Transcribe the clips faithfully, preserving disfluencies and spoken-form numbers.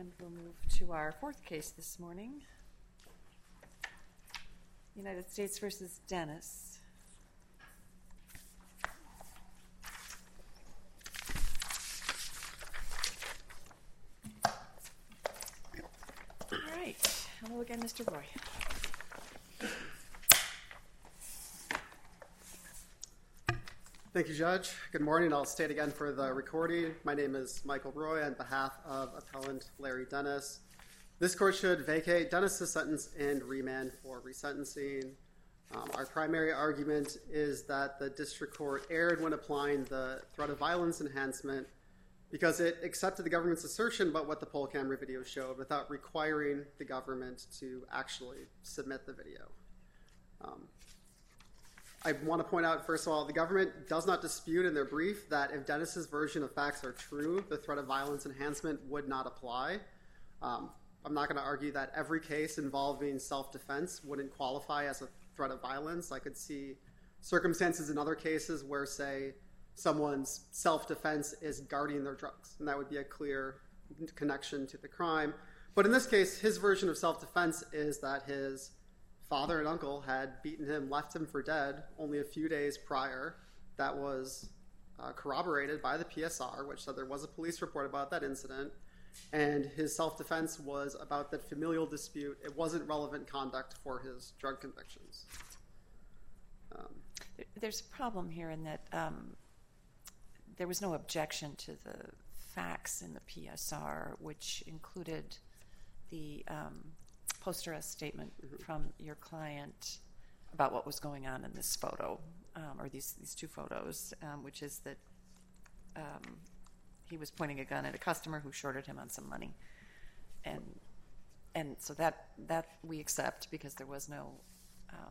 And we'll move to our fourth case this morning. United States versus Dennis. All right. Hello again, Mister Roy. Thank you, Judge. Good morning. I'll state again for the recording. My name is Michael Roy on behalf of Appellant Larry Dennis. This court should vacate Dennis's sentence and remand for resentencing. Um, our primary argument is that the district court erred when applying the threat of violence enhancement because it accepted the government's assertion about what the poll camera video showed without requiring the government to actually submit the video. Um, I want to point out, first of all, the government does not dispute in their brief that if Dennis's version of facts are true, the threat of violence enhancement would not apply. Um, I'm not going to argue that every case involving self-defense wouldn't qualify as a threat of violence. I could see circumstances in other cases where, say, someone's self-defense is guarding their drugs, and that would be a clear connection to the crime. But in this case, his version of self-defense is that his father and uncle had beaten him, left him for dead only a few days prior. That was uh, corroborated by the P S R, which said there was a police report about that incident. And his self-defense was about that familial dispute. It wasn't relevant conduct for his drug convictions. Um, There's a problem here in that um, there was no objection to the facts in the P S R, which included the um, post-arrest statement mm-hmm. from your client about what was going on in this photo, um, or these, these two photos, um, which is that um, he was pointing a gun at a customer who shorted him on some money. And and so that, that we accept because there was no um,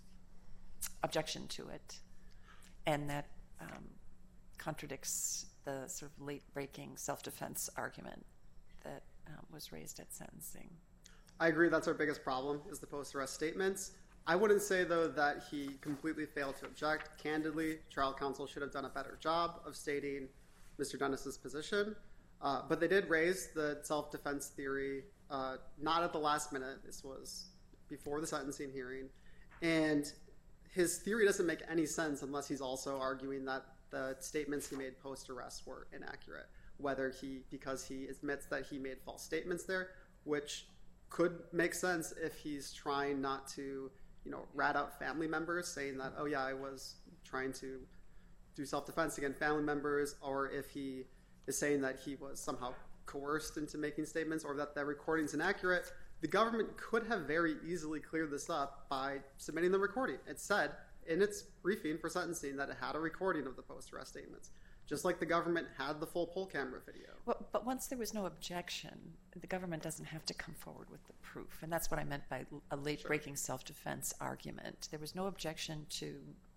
objection to it. And that um, contradicts the sort of late-breaking self-defense argument that um, was raised at sentencing. I agree that's our biggest problem is the post-arrest statements. I wouldn't say, though, that he completely failed to object. Candidly, trial counsel should have done a better job of stating Mister Dennis's position. Uh, but they did raise the self-defense theory uh, not at the last minute. This was before the sentencing hearing. And his theory doesn't make any sense unless he's also arguing that the statements he made post-arrest were inaccurate, whether he, because he admits that he made false statements there, which could make sense if he's trying not to, you know, rat out family members, saying that, oh yeah, I was trying to do self-defense against family members, or if he is saying that he was somehow coerced into making statements, or that the recording's inaccurate. The government could have very easily cleared this up by submitting the recording. It said in its briefing for sentencing that it had a recording of the post-arrest statements, just like the government had the full poll camera video. Well, but once there was no objection, the government doesn't have to come forward with the proof. And that's what I meant by a late-breaking sure. self-defense argument. There was no objection to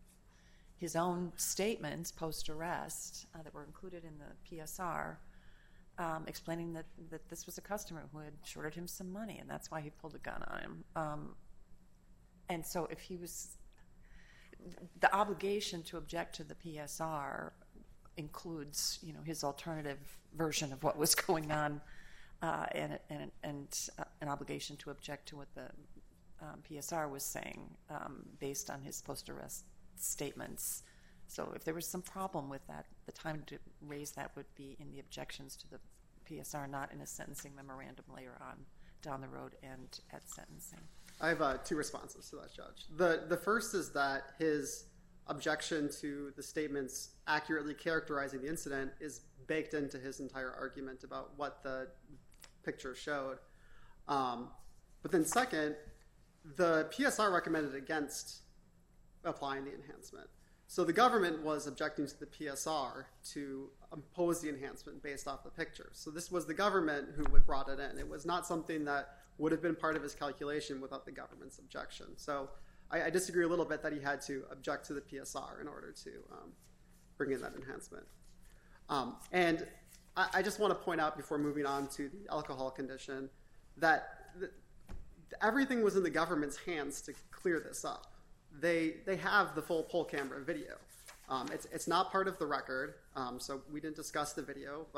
his own statements post-arrest uh, that were included in the P S R, um, explaining that, that this was a customer who had shorted him some money, and that's why he pulled a gun on him. Um, and so if he was... The obligation to object to the P S R includes, you know, his alternative version of what was going on, uh, and and and uh, an obligation to object to what the um, P S R was saying um, based on his post-arrest statements. So if there was some problem with that, the time to raise that would be in the objections to the P S R, not in a sentencing memorandum later on down the road and at sentencing. I have uh, two responses to that, Judge. The the first is that his objection to the statements accurately characterizing the incident is baked into his entire argument about what the picture showed. Um, but then second, the P S R recommended against applying the enhancement. So the government was objecting to the P S R to impose the enhancement based off the picture. So this was the government who would brought it in. It was not something that would have been part of his calculation without the government's objection. So I, I disagree a little bit that he had to object to the P S R in order to um, bring in that enhancement. Um, and I, I just want to point out before moving on to the alcohol condition that the, everything was in the government's hands to clear this up. They they have the full poll camera video. Um, it's it's not part of the record, um, so we didn't discuss the video, but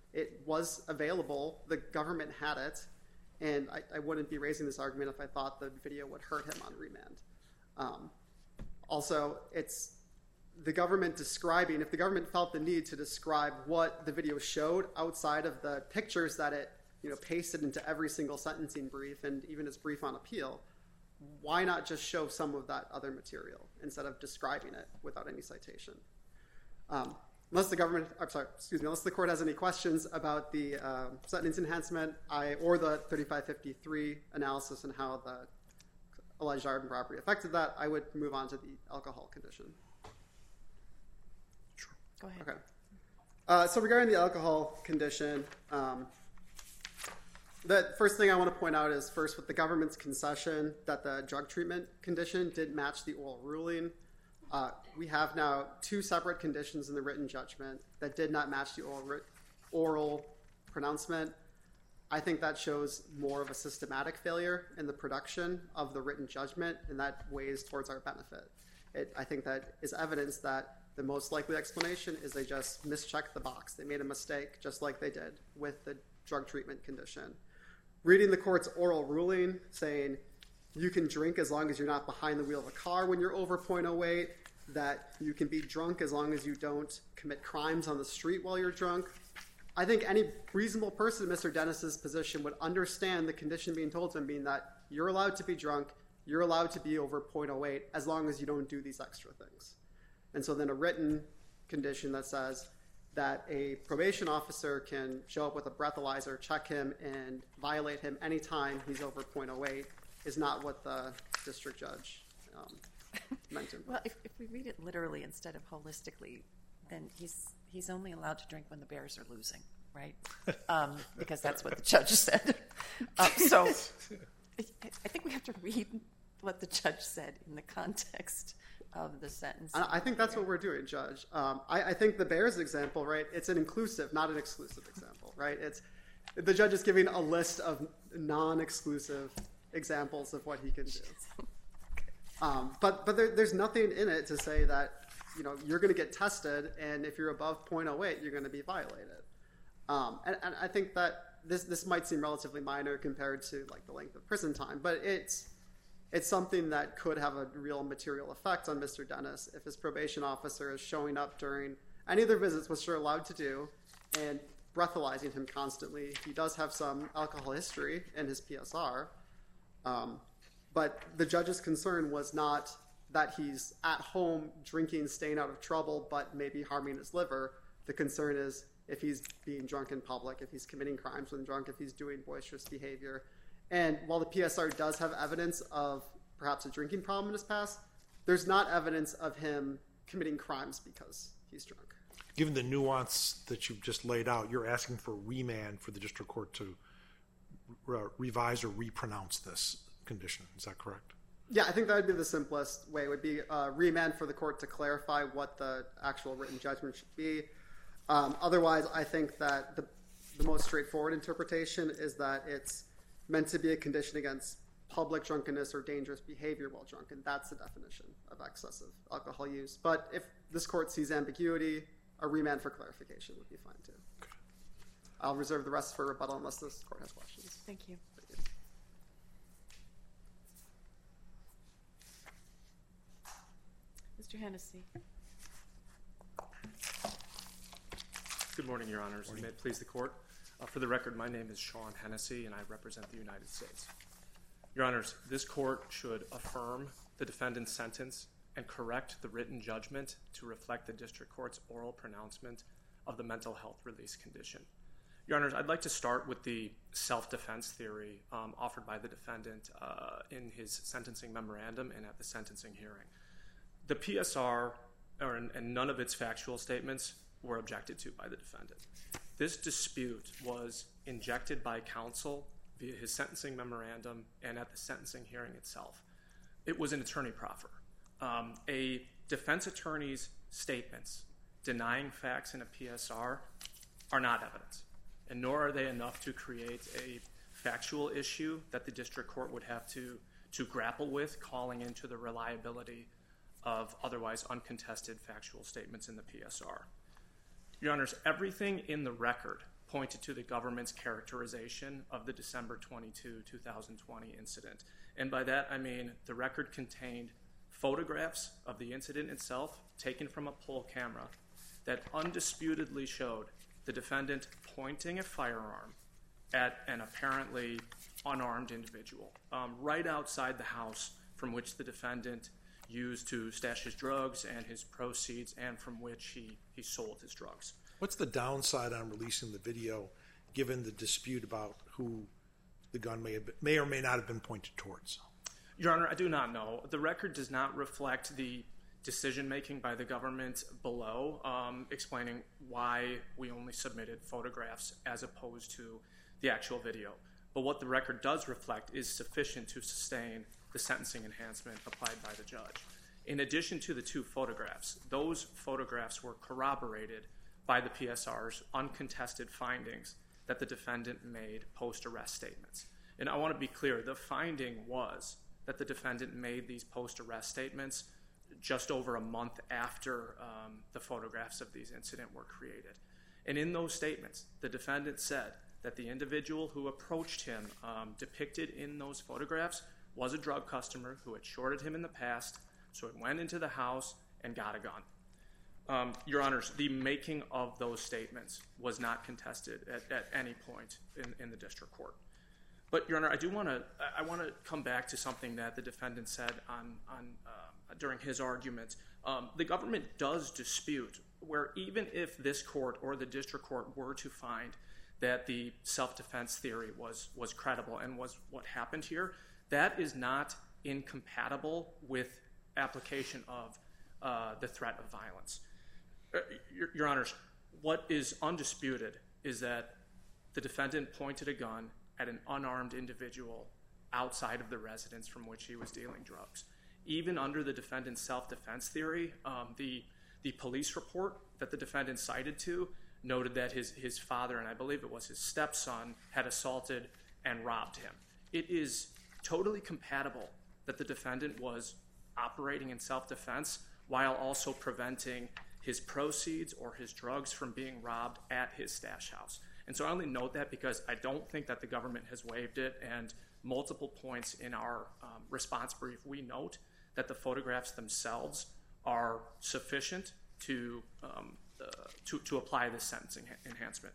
It was available. The government had it. And I, I wouldn't be raising this argument if I thought the video would hurt him on remand. Um, also, it's the government describing, if the government felt the need to describe what the video showed outside of the pictures that it you know, pasted into every single sentencing brief and even its brief on appeal, why not just show some of that other material instead of describing it without any citation? Um, unless the government, I'm sorry, excuse me, unless the court has any questions about the uh, sentence enhancement I, or the thirty-five fifty-three analysis and how the alleged armed robbery affected that, I would move on to the alcohol condition. Sure. Go ahead. Okay. Uh, so regarding the alcohol condition, um, the first thing I want to point out is first with the government's concession that the drug treatment condition did match the oral ruling. Uh, we have now two separate conditions in the written judgment that did not match the oral, oral pronouncement. I think that shows more of a systematic failure in the production of the written judgment, and that weighs towards our benefit. It, I think that is evidence that the most likely explanation is they just mischecked the box. They made a mistake, just like they did with the drug treatment condition. Reading the court's oral ruling saying you can drink as long as you're not behind the wheel of a car when you're over point oh eight, that you can be drunk as long as you don't commit crimes on the street while you're drunk. I think any reasonable person in Mister Dennis's position would understand the condition being told to him being that you're allowed to be drunk, you're allowed to be over point oh eight as long as you don't do these extra things. And so then a written condition that says that a probation officer can show up with a breathalyzer, check him, and violate him anytime he's over point oh eight is not what the district judge um, meant to. Well, if, if we read it literally instead of holistically, then he's he's only allowed to drink when the Bears are losing, right? Um, because that's what the judge said. Um, so I, I think we have to read what the judge said in the context of the sentence. I think that's what we're doing, Judge. Um, I, I think the Bears example, right, it's an inclusive, not an exclusive example, right? It's the judge is giving a list of non-exclusive examples of what he can do. Um, but but there, there's nothing in it to say that, you know, you're going to get tested, and if you're above point oh eight, you're going to be violated. Um, and, and I think that this this might seem relatively minor compared to, like, the length of prison time, but it's It's something that could have a real material effect on Mister Dennis if his probation officer is showing up during any of their visits, which they're allowed to do, and breathalyzing him constantly. He does have some alcohol history in his P S R. Um, but the judge's concern was not that he's at home drinking, staying out of trouble, but maybe harming his liver. The concern is if he's being drunk in public, if he's committing crimes when drunk, if he's doing boisterous behavior. And while the P S R does have evidence of perhaps a drinking problem in his past, there's not evidence of him committing crimes because he's drunk. Given the nuance that you've just laid out, you're asking for remand for the district court to re- revise or repronounce this condition. Is that correct? Yeah, I think that would be the simplest way. It would be uh, remand for the court to clarify what the actual written judgment should be. Um, otherwise, I think that the, the most straightforward interpretation is that it's meant to be a condition against public drunkenness or dangerous behavior while drunk, and that's the definition of excessive alcohol use. But if this court sees ambiguity, a remand for clarification would be fine too. Okay. I'll reserve the rest for rebuttal unless this court has questions. Thank you. Thank you. Mister Hennessy. Good morning, Your Honors. Morning. May it please the court. Uh, for the record, my name is Sean Hennessy, and I represent the United States. Your Honors, this court should affirm the defendant's sentence and correct the written judgment to reflect the district court's oral pronouncement of the mental health release condition. Your Honors, I'd like to start with the self-defense theory um, offered by the defendant uh, in his sentencing memorandum and at the sentencing hearing. The P S R or, and none of its factual statements were objected to by the defendant. This dispute was injected by counsel via his sentencing memorandum and at the sentencing hearing itself. It was an attorney proffer. Um, a defense attorney's statements denying facts in a P S R are not evidence, and nor are they enough to create a factual issue that the district court would have to, to grapple with, calling into the reliability of otherwise uncontested factual statements in the P S R. Your Honors, everything in the record pointed to the government's characterization of the December twenty-second, two thousand twenty incident. And by that, I mean the record contained photographs of the incident itself taken from a poll camera that undisputedly showed the defendant pointing a firearm at an apparently unarmed individual um, right outside the house from which the defendant used to stash his drugs and his proceeds, and from which he, he sold his drugs. What's the downside on releasing the video, given the dispute about who the gun may have been, may or may not have been pointed towards? Your Honor, I do not know. The record does not reflect the decision-making by the government below, um, explaining why we only submitted photographs as opposed to the actual video. But what the record does reflect is sufficient to sustain the sentencing enhancement applied by the judge. In addition to the two photographs, those photographs were corroborated by the P S R's uncontested findings that the defendant made post-arrest statements. And I want to be clear, the finding was that the defendant made these post-arrest statements just over a month after um, the photographs of these incidents were created. And in those statements, the defendant said that the individual who approached him um, depicted in those photographs was a drug customer who had shorted him in the past, so he went into the house and got a gun. Um, Your Honors, the making of those statements was not contested at, at any point in, in the district court. But, Your Honor, I do want to I want to come back to something that the defendant said on, on uh, during his argument. Um, the government does dispute where even if this court or the district court were to find that the self-defense theory was, was credible and was what happened here, that is not incompatible with application of uh, the threat of violence. Uh, your, Your Honors, what is undisputed is that the defendant pointed a gun at an unarmed individual outside of the residence from which he was dealing drugs. Even under the defendant's self-defense theory, um, the, the police report that the defendant cited to noted that his, his father, and I believe it was his stepson, had assaulted and robbed him. It is totally compatible that the defendant was operating in self-defense while also preventing his proceeds or his drugs from being robbed at his stash house. And so I only note that because I don't think that the government has waived it, and multiple points in our um, response brief, we note that the photographs themselves are sufficient to um, uh, to, to apply this sentencing enhancement.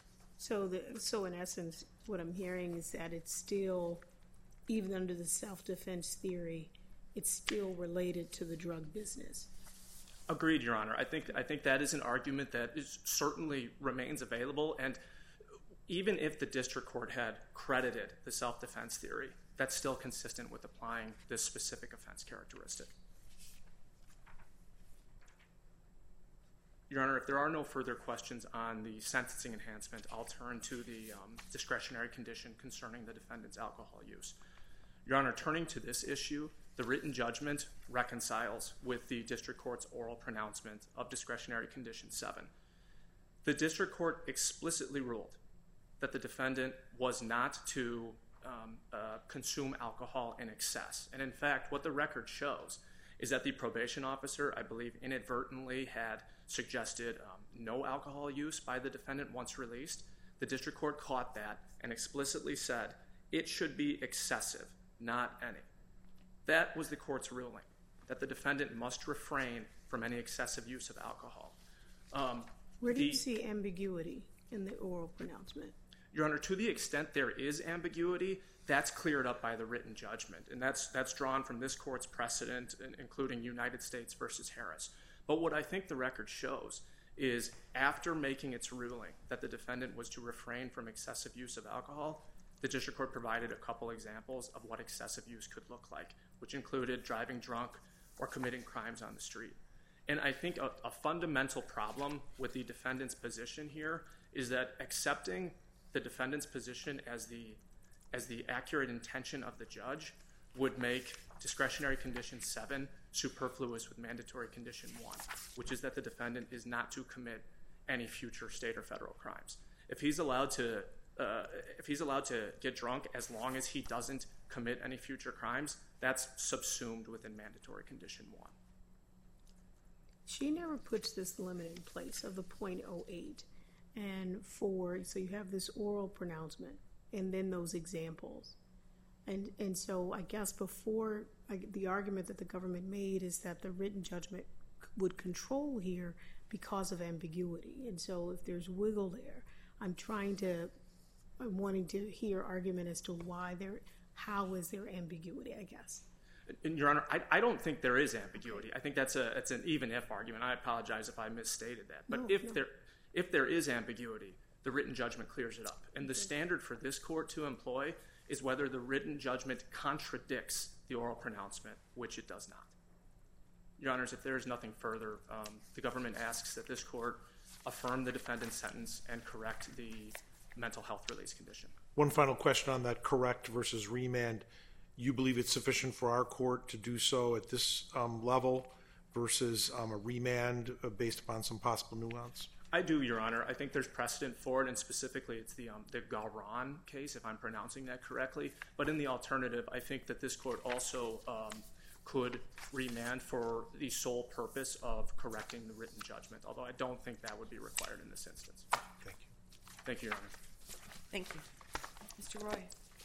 So, the, so in essence, what I'm hearing is that it's still, even under the self-defense theory, it's still related to the drug business. Agreed, Your Honor. I think I think that is an argument that is certainly remains available, and even if the district court had credited the self-defense theory, that's still consistent with applying this specific offense characteristic. Your Honor, if there are no further questions on the sentencing enhancement, I'll turn to the um, discretionary condition concerning the defendant's alcohol use. Your Honor, turning to this issue, the written judgment reconciles with the district court's oral pronouncement of discretionary condition seven. The district court explicitly ruled that the defendant was not to um, uh, consume alcohol in excess. And in fact, what the record shows is that the probation officer, I believe, inadvertently had suggested um, no alcohol use by the defendant once released. The district court caught that and explicitly said it should be excessive, not any. That was the court's ruling, that the defendant must refrain from any excessive use of alcohol. Um, Where do the, you see ambiguity in the oral pronouncement? Your Honor, to the extent there is ambiguity, that's cleared up by the written judgment, and that's that's drawn from this court's precedent, including United States versus Harris. But what I think the record shows is after making its ruling that the defendant was to refrain from excessive use of alcohol, the district court provided a couple examples of what excessive use could look like, which included driving drunk or committing crimes on the street. And I think a, a fundamental problem with the defendant's position here is that accepting the defendant's position as the as the accurate intention of the judge would make discretionary condition seven superfluous with mandatory condition one, which is that the defendant is not to commit any future state or federal crimes. If he's allowed to uh, if he's allowed to get drunk as long as he doesn't commit any future crimes, that's subsumed within mandatory condition one. She never puts this limit in place of the point oh eight. and four, so you have this oral pronouncement and then those examples. And and so I guess before, I, the argument that the government made is that the written judgment would control here because of ambiguity. And so if there's wiggle there, I'm trying to, I'm wanting to hear argument as to why there, how is there ambiguity, I guess. And Your Honor, I, I don't think there is ambiguity. I think that's a it's an even if argument. I apologize if I misstated that. But No, if no. there if there is ambiguity, the written judgment clears it up. And the standard for this court to employ is whether the written judgment contradicts the oral pronouncement, which it does not. Your Honors, if there is nothing further, um, the government asks that this court affirm the defendant's sentence and correct the mental health release condition. One final question on that correct versus remand. You believe it's sufficient for our court to do so at this um, level versus um, a remand uh, based upon some possible nuance? I do, Your Honor. I think there's precedent for it, and specifically it's the um, the Garan case, if I'm pronouncing that correctly. But in the alternative, I think that this court also um, could remand for the sole purpose of correcting the written judgment, although I don't think that would be required in this instance. Thank you. Thank you, Your Honor. Thank you. Mister Roy.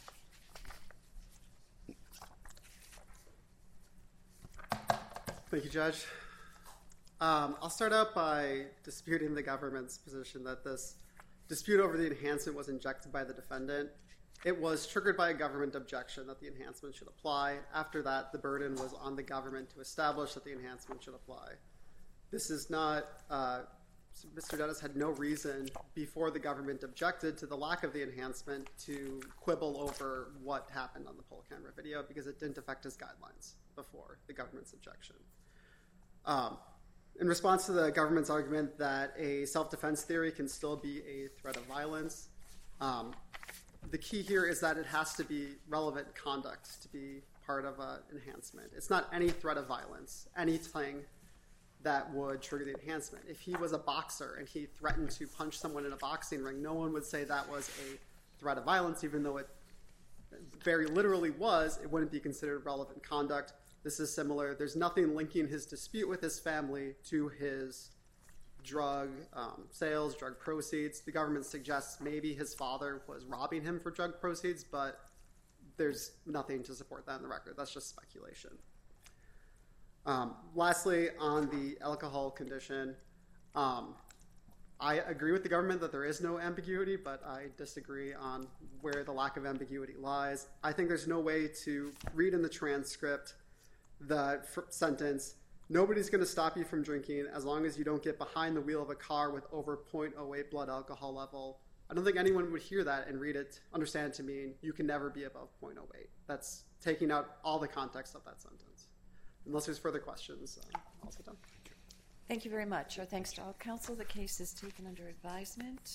Thank you, Judge. Um, I'll start out by disputing the government's position that this dispute over the enhancement was injected by the defendant. It was triggered by a government objection that the enhancement should apply. After that, the burden was on the government to establish that the enhancement should apply. This is not, uh, Mister Dennis had no reason before the government objected to the lack of the enhancement to quibble over what happened on the poll camera video because it didn't affect his guidelines before the government's objection. Um, in response to the government's argument that a self-defense theory can still be a threat of violence, um, the key here is that it has to be relevant conduct to be part of an enhancement. It's not any threat of violence, anything that would trigger the enhancement. If he was a boxer and he threatened to punch someone in a boxing ring, no one would say that was a threat of violence, even though it very literally was. It wouldn't be considered relevant conduct. This is similar. There's nothing linking his dispute with his family to his drug um, sales, drug proceeds. The government suggests maybe his father was robbing him for drug proceeds, but there's nothing to support that in the record. That's just speculation. Um, lastly, on the alcohol condition, um, I agree with the government that there is no ambiguity, but I disagree on where the lack of ambiguity lies. I think there's no way to read in the transcript the f- sentence, nobody's going to stop you from drinking as long as you don't get behind the wheel of a car with over zero point zero eight blood alcohol level. I don't think anyone would hear that and read it, understand it to mean you can never be above zero point zero eight. That's taking out all the context of that sentence. Unless there's further questions, uh, I'll sit down. Thank you very much. Our thanks to all counsel. The case is taken under advisement.